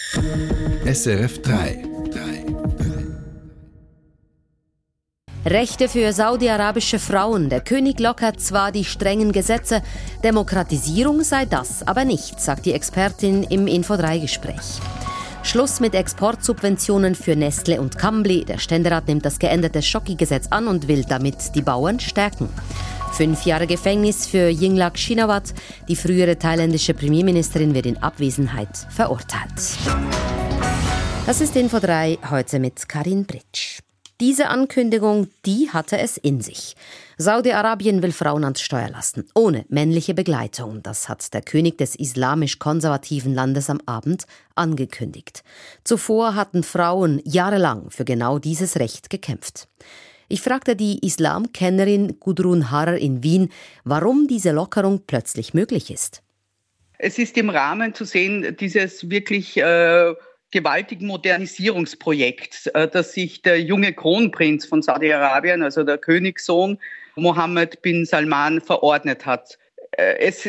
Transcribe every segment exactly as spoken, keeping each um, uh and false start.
S R F drei. Rechte für saudi-arabische Frauen. Der König lockert zwar die strengen Gesetze, Demokratisierung sei das aber nicht, sagt die Expertin im Info drei Gespräch. Schluss mit Exportsubventionen für Nestle und Cambly. Der Ständerat nimmt das geänderte Schoki-Gesetz an und will damit die Bauern stärken. Fünf Jahre Gefängnis für Yingluck Shinawatra. Die frühere thailändische Premierministerin wird in Abwesenheit verurteilt. Das ist Info drei, heute mit Karin Britsch. Diese Ankündigung, die hatte es in sich. Saudi-Arabien will Frauen ans Steuer lassen, ohne männliche Begleitung. Das hat der König des islamisch-konservativen Landes am Abend angekündigt. Zuvor hatten Frauen jahrelang für genau dieses Recht gekämpft. Ich fragte die Islamkennerin Gudrun Harrer in Wien, warum diese Lockerung plötzlich möglich ist. Es ist im Rahmen zu sehen, dieses wirklich äh gewaltigen Modernisierungsprojekt, das sich der junge Kronprinz von Saudi-Arabien, also der Königssohn Mohammed bin Salman, verordnet hat. Es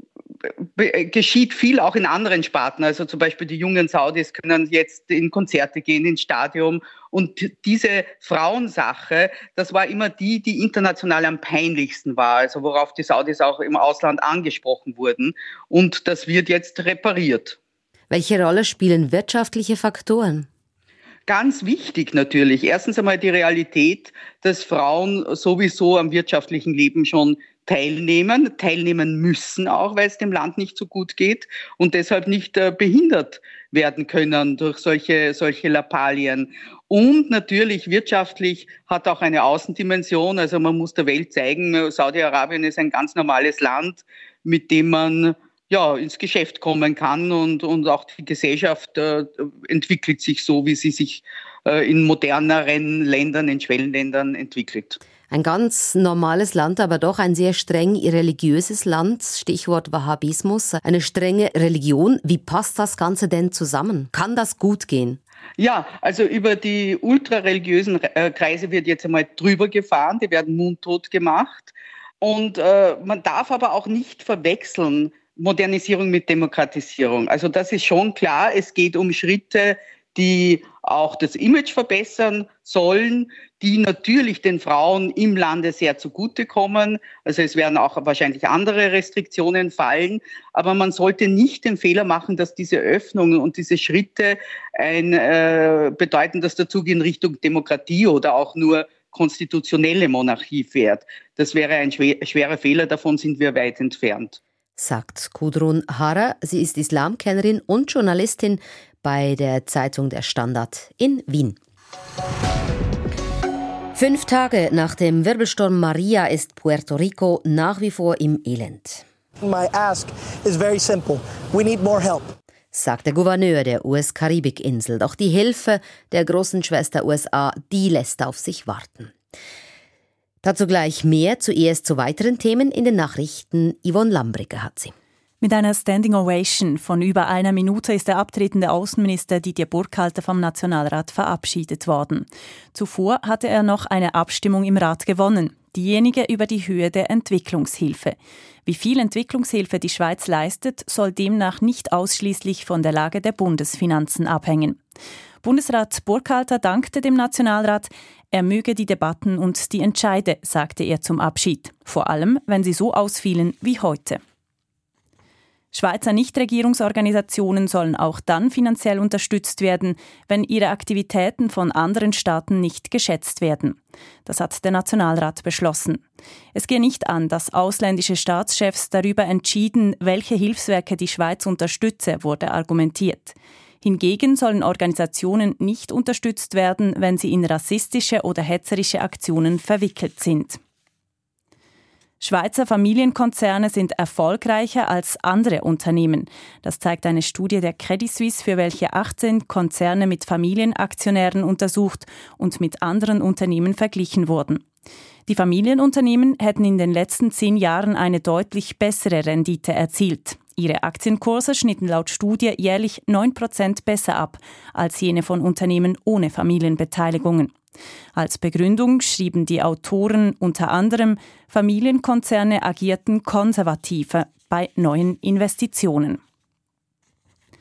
geschieht viel auch in anderen Sparten, also zum Beispiel die jungen Saudis können jetzt in Konzerte gehen, ins Stadion. Und diese Frauensache, das war immer die, die international am peinlichsten war, also worauf die Saudis auch im Ausland angesprochen wurden. Und das wird jetzt repariert. Welche Rolle spielen wirtschaftliche Faktoren? Ganz wichtig natürlich. Erstens einmal die Realität, dass Frauen sowieso am wirtschaftlichen Leben schon teilnehmen, teilnehmen müssen auch, weil es dem Land nicht so gut geht und deshalb nicht äh, behindert werden können durch solche, solche Lappalien. Und natürlich wirtschaftlich hat auch eine Außendimension. Also man muss der Welt zeigen, Saudi-Arabien ist ein ganz normales Land, mit dem man ja, ins Geschäft kommen kann und, und auch die Gesellschaft äh, entwickelt sich so, wie sie sich äh, in moderneren Ländern, in Schwellenländern entwickelt. Ein ganz normales Land, aber doch ein sehr streng religiöses Land. Stichwort Wahhabismus, eine strenge Religion. Wie passt das Ganze denn zusammen? Kann das gut gehen? Ja, also über die ultrareligiösen äh, Kreise wird jetzt einmal drüber gefahren. Die werden mundtot gemacht. Und äh, man darf aber auch nicht verwechseln, Modernisierung mit Demokratisierung. Also das ist schon klar, es geht um Schritte, die auch das Image verbessern sollen, die natürlich den Frauen im Lande sehr zugutekommen. Also es werden auch wahrscheinlich andere Restriktionen fallen, aber man sollte nicht den Fehler machen, dass diese Öffnungen und diese Schritte ein äh, bedeuten, dass der Zug in Richtung Demokratie oder auch nur konstitutionelle Monarchie fährt. Das wäre ein schwer, schwerer Fehler, davon sind wir weit entfernt. Sagt Gudrun Harrer. Sie ist Islamkennerin und Journalistin bei der Zeitung Der Standard in Wien. Fünf Tage nach dem Wirbelsturm Maria ist Puerto Rico nach wie vor im Elend. My ask is very simple. We need more help, sagt der Gouverneur der U S-Karibikinsel. Doch die Hilfe der großen Schwester U S A, die lässt auf sich warten. Dazu gleich mehr, zuerst zu weiteren Themen in den Nachrichten. Yvonne Lambrigger hat sie. Mit einer Standing Ovation von über einer Minute ist der abtretende Außenminister Didier Burkhalter vom Nationalrat verabschiedet worden. Zuvor hatte er noch eine Abstimmung im Rat gewonnen, diejenige über die Höhe der Entwicklungshilfe. Wie viel Entwicklungshilfe die Schweiz leistet, soll demnach nicht ausschließlich von der Lage der Bundesfinanzen abhängen. Bundesrat Burkhalter dankte dem Nationalrat, er möge die Debatten und die Entscheide, sagte er zum Abschied. Vor allem, wenn sie so ausfielen wie heute. Schweizer Nichtregierungsorganisationen sollen auch dann finanziell unterstützt werden, wenn ihre Aktivitäten von anderen Staaten nicht geschätzt werden. Das hat der Nationalrat beschlossen. Es gehe nicht an, dass ausländische Staatschefs darüber entschieden, welche Hilfswerke die Schweiz unterstütze, wurde argumentiert. Hingegen sollen Organisationen nicht unterstützt werden, wenn sie in rassistische oder hetzerische Aktionen verwickelt sind. Schweizer Familienkonzerne sind erfolgreicher als andere Unternehmen. Das zeigt eine Studie der Credit Suisse, für welche achtzehn Konzerne mit Familienaktionären untersucht und mit anderen Unternehmen verglichen wurden. Die Familienunternehmen hätten in den letzten zehn Jahren eine deutlich bessere Rendite erzielt. Ihre Aktienkurse schnitten laut Studie jährlich neun Prozent besser ab als jene von Unternehmen ohne Familienbeteiligungen. Als Begründung schrieben die Autoren unter anderem, Familienkonzerne agierten konservativer bei neuen Investitionen.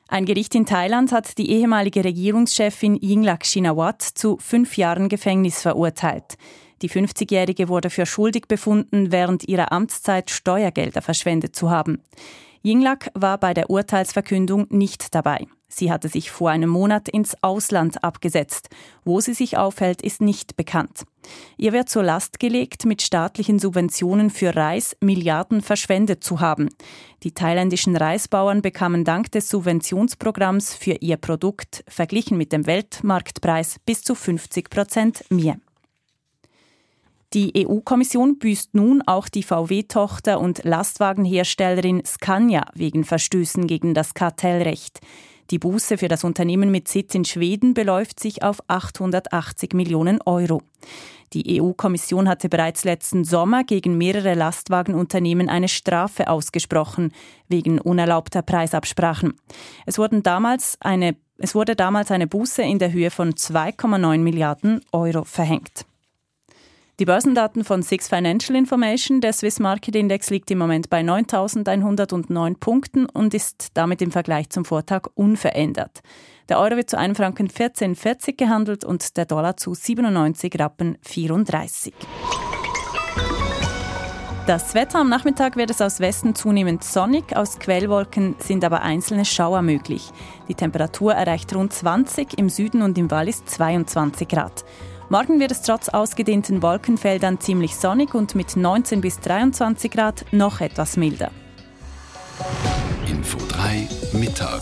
Ein Gericht in Thailand hat die ehemalige Regierungschefin Yingluck Shinawatra zu fünf Jahren Gefängnis verurteilt. Die fünfzigjährige wurde für schuldig befunden, während ihrer Amtszeit Steuergelder verschwendet zu haben. Yingluck war bei der Urteilsverkündung nicht dabei. Sie hatte sich vor einem Monat ins Ausland abgesetzt. Wo sie sich aufhält, ist nicht bekannt. Ihr wird zur Last gelegt, mit staatlichen Subventionen für Reis Milliarden verschwendet zu haben. Die thailändischen Reisbauern bekamen dank des Subventionsprogramms für ihr Produkt, verglichen mit dem Weltmarktpreis, bis zu fünfzig Prozent mehr. Die E U-Kommission büßt nun auch die V W-Tochter und Lastwagenherstellerin Scania wegen Verstößen gegen das Kartellrecht. Die Buße für das Unternehmen mit Sitz in Schweden beläuft sich auf achthundertachtzig Millionen Euro. Die E U-Kommission hatte bereits letzten Sommer gegen mehrere Lastwagenunternehmen eine Strafe ausgesprochen, wegen unerlaubter Preisabsprachen. Es, wurden damals eine, es wurde damals eine Buße in der Höhe von zwei Komma neun Milliarden Euro verhängt. Die Börsendaten von Six Financial Information, der Swiss Market Index, liegt im Moment bei neuntausendeinhundertneun Punkten und ist damit im Vergleich zum Vortag unverändert. Der Euro wird zu einem Franken vierzehn vierzig gehandelt und der Dollar zu siebenundneunzig Rappen vierunddreißig. Das Wetter: Am Nachmittag wird es aus Westen zunehmend sonnig, aus Quellwolken sind aber einzelne Schauer möglich. Die Temperatur erreicht rund zwanzig, im Süden und im Wallis zweiundzwanzig Grad. Morgen wird es trotz ausgedehnten Wolkenfeldern ziemlich sonnig und mit neunzehn bis dreiundzwanzig Grad noch etwas milder. Info drei Mittag.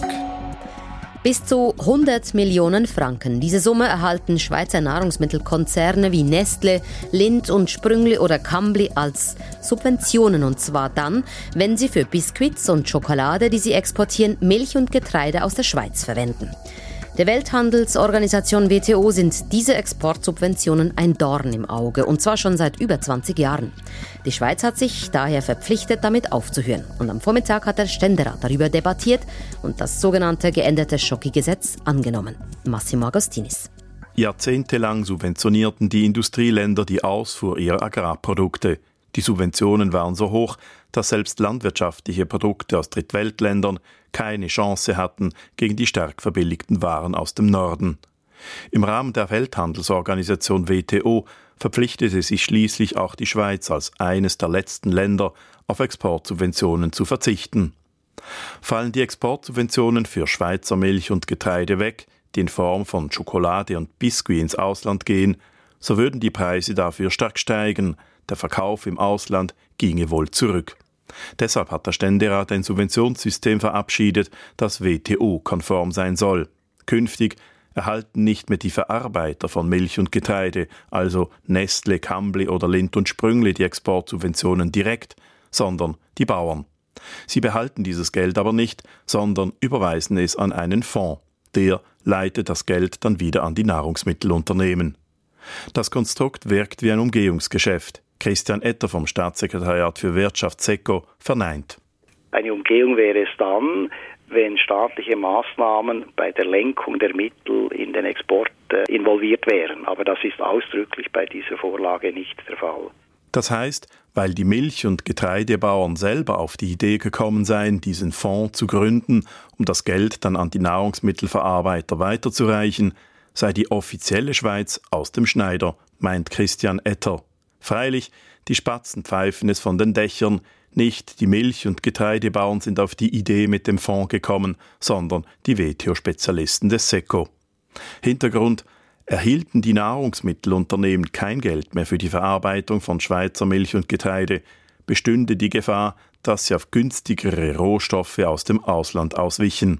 Bis zu hundert Millionen Franken. Diese Summe erhalten Schweizer Nahrungsmittelkonzerne wie Nestle, Lindt und Sprüngli oder Cambly als Subventionen. Und zwar dann, wenn sie für Biskuits und Schokolade, die sie exportieren, Milch und Getreide aus der Schweiz verwenden. Der Welthandelsorganisation W T O sind diese Exportsubventionen ein Dorn im Auge, und zwar schon seit über zwanzig Jahren. Die Schweiz hat sich daher verpflichtet, damit aufzuhören. Und am Vormittag hat der Ständerat darüber debattiert und das sogenannte geänderte Schoki-Gesetz angenommen. Massimo Agostinis. Jahrzehntelang subventionierten die Industrieländer die Ausfuhr ihrer Agrarprodukte. Die Subventionen waren so hoch, dass selbst landwirtschaftliche Produkte aus Drittweltländern keine Chance hatten gegen die stark verbilligten Waren aus dem Norden. Im Rahmen der Welthandelsorganisation W T O verpflichtete sich schließlich auch die Schweiz als eines der letzten Länder auf Exportsubventionen zu verzichten. Fallen die Exportsubventionen für Schweizer Milch und Getreide weg, die in Form von Schokolade und Biskuit ins Ausland gehen, so würden die Preise dafür stark steigen. Der Verkauf im Ausland ginge wohl zurück. Deshalb hat der Ständerat ein Subventionssystem verabschiedet, das W T O-konform sein soll. Künftig erhalten nicht mehr die Verarbeiter von Milch und Getreide, also Nestle, Cambly oder Lindt und Sprüngli, die Exportsubventionen direkt, sondern die Bauern. Sie behalten dieses Geld aber nicht, sondern überweisen es an einen Fonds. Der leitet das Geld dann wieder an die Nahrungsmittelunternehmen. Das Konstrukt wirkt wie ein Umgehungsgeschäft. Christian Etter vom Staatssekretariat für Wirtschaft SECO verneint. Eine Umgehung wäre es dann, wenn staatliche Maßnahmen bei der Lenkung der Mittel in den Export äh, involviert wären. Aber das ist ausdrücklich bei dieser Vorlage nicht der Fall. Das heißt, weil die Milch- und Getreidebauern selber auf die Idee gekommen seien, diesen Fonds zu gründen, um das Geld dann an die Nahrungsmittelverarbeiter weiterzureichen, sei die offizielle Schweiz aus dem Schneider, meint Christian Etter. Freilich, die Spatzen pfeifen es von den Dächern. Nicht die Milch- und Getreidebauern sind auf die Idee mit dem Fonds gekommen, sondern die W T O-Spezialisten des SECO. Hintergrund: Erhielten die Nahrungsmittelunternehmen kein Geld mehr für die Verarbeitung von Schweizer Milch und Getreide, bestünde die Gefahr, dass sie auf günstigere Rohstoffe aus dem Ausland auswichen.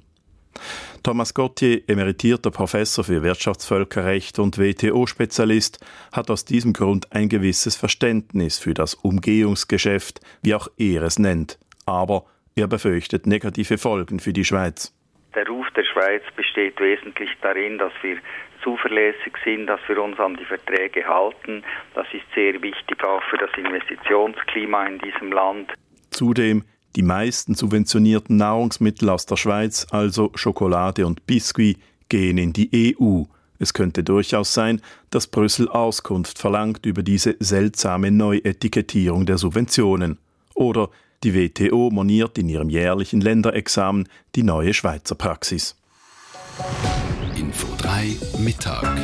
Thomas Gauthier, emeritierter Professor für Wirtschaftsvölkerrecht und W T O-Spezialist, hat aus diesem Grund ein gewisses Verständnis für das Umgehungsgeschäft, wie auch er es nennt. Aber er befürchtet negative Folgen für die Schweiz. Der Ruf der Schweiz besteht wesentlich darin, dass wir zuverlässig sind, dass wir uns an die Verträge halten. Das ist sehr wichtig auch für das Investitionsklima in diesem Land. Zudem die meisten subventionierten Nahrungsmittel aus der Schweiz, also Schokolade und Biskuit, gehen in die E U. Es könnte durchaus sein, dass Brüssel Auskunft verlangt über diese seltsame Neuetikettierung der Subventionen. Oder Die W T O moniert in ihrem jährlichen Länderexamen die neue Schweizer Praxis. Info drei Mittag.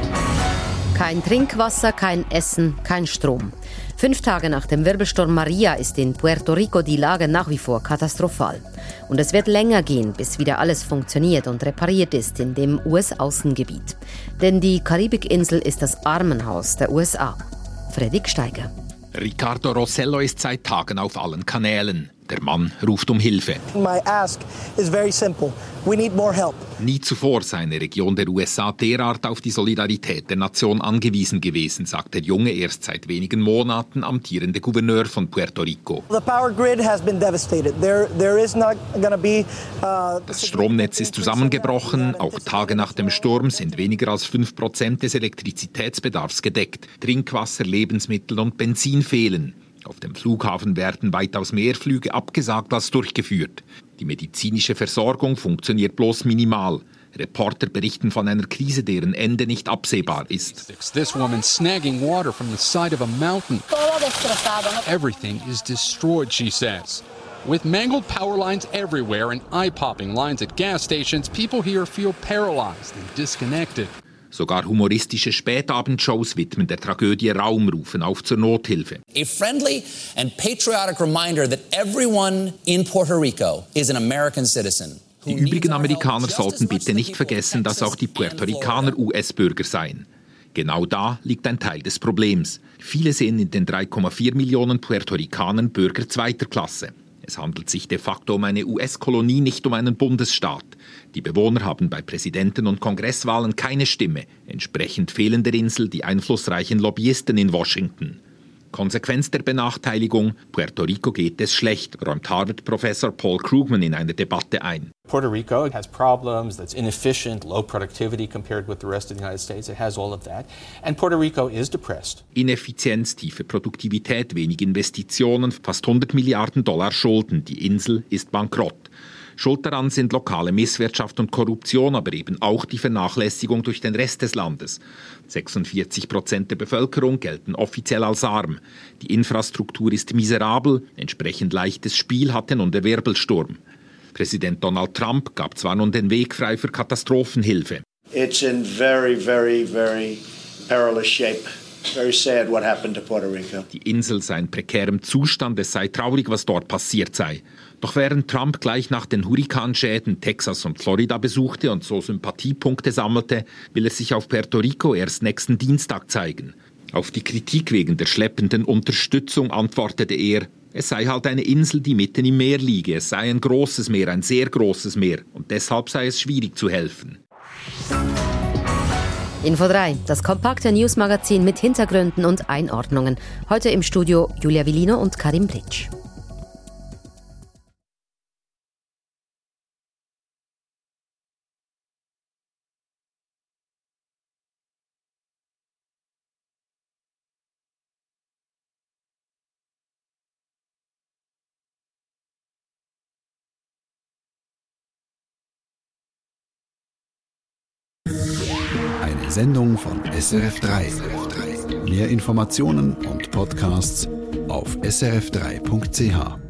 Kein Trinkwasser, kein Essen, kein Strom. Fünf Tage nach dem Wirbelsturm Maria ist in Puerto Rico die Lage nach wie vor katastrophal. Und es wird länger gehen, bis wieder alles funktioniert und repariert ist in dem U S-Außengebiet. Denn die Karibikinsel ist das Armenhaus der U S A. Fredrik Steiger. Ricardo Rossello ist seit Tagen auf allen Kanälen. Der Mann ruft um Hilfe. My ask is very simple. We need more help. Nie zuvor sei eine Region der U S A derart auf die Solidarität der Nation angewiesen gewesen, sagt der junge, erst seit wenigen Monaten amtierende Gouverneur von Puerto Rico. The power grid has been devastated. There, there is not going to be. Uh, das Stromnetz ist zusammengebrochen. Auch Tage nach dem Sturm sind weniger als fünf Prozent des Elektrizitätsbedarfs gedeckt. Trinkwasser, Lebensmittel und Benzin fehlen. Auf dem Flughafen werden weitaus mehr Flüge abgesagt als durchgeführt. Die medizinische Versorgung funktioniert bloß minimal. Reporter berichten von einer Krise, deren Ende nicht absehbar ist. This woman snagging water from the side of a mountain. Everything is destroyed, she says. With mangled power lines everywhere and eye-popping lines at gas stations, people here feel paralyzed and disconnected. Sogar humoristische Spätabendshows widmen der Tragödie Raum, rufen auf zur Nothilfe. A friendly and patriotic reminder that everyone in Puerto Rico is an American citizen. Die übrigen Amerikaner sollten bitte nicht vergessen, dass auch die Puerto Ricaner U S-Bürger seien. Genau da liegt ein Teil des Problems. Viele sehen in den drei Komma vier Millionen Puerto Ricanern Bürger zweiter Klasse. Es handelt sich de facto um eine U S-Kolonie, nicht um einen Bundesstaat. Die Bewohner haben bei Präsidenten- und Kongresswahlen keine Stimme. Entsprechend fehlen der Insel die einflussreichen Lobbyisten in Washington. Konsequenz der Benachteiligung: Puerto Rico geht es schlecht, räumt Harvard-Professor Paul Krugman in einer Debatte ein. Puerto Rico has problems, that's inefficient, low productivity compared with the rest of the United States. It has all of that. And Puerto Rico is depressed. Ineffizienz, tiefe Produktivität, wenig Investitionen, fast hundert Milliarden Dollar Schulden. Die Insel ist bankrott. Schuld daran sind lokale Misswirtschaft und Korruption, aber eben auch die Vernachlässigung durch den Rest des Landes. sechsundvierzig Prozent der Bevölkerung gelten offiziell als arm. Die Infrastruktur ist miserabel, entsprechend leichtes Spiel hatte nun der Wirbelsturm. Präsident Donald Trump gab zwar nun den Weg frei für Katastrophenhilfe. It's in very, very, very perilous shape. Very sad what happened to Puerto Rico. Die Insel sei in prekärem Zustand, es sei traurig, was dort passiert sei. Doch während Trump gleich nach den Hurrikanschäden Texas und Florida besuchte und so Sympathiepunkte sammelte, will er sich auf Puerto Rico erst nächsten Dienstag zeigen. Auf die Kritik wegen der schleppenden Unterstützung antwortete er, es sei halt eine Insel, die mitten im Meer liege. Es sei ein großes Meer, ein sehr großes Meer. Und deshalb sei es schwierig zu helfen. Info drei, das kompakte Newsmagazin mit Hintergründen und Einordnungen. Heute im Studio Julia Villino und Karim Britsch. Eine Sendung von S R F drei. Mehr Informationen und Podcasts auf s r f drei punkt c h.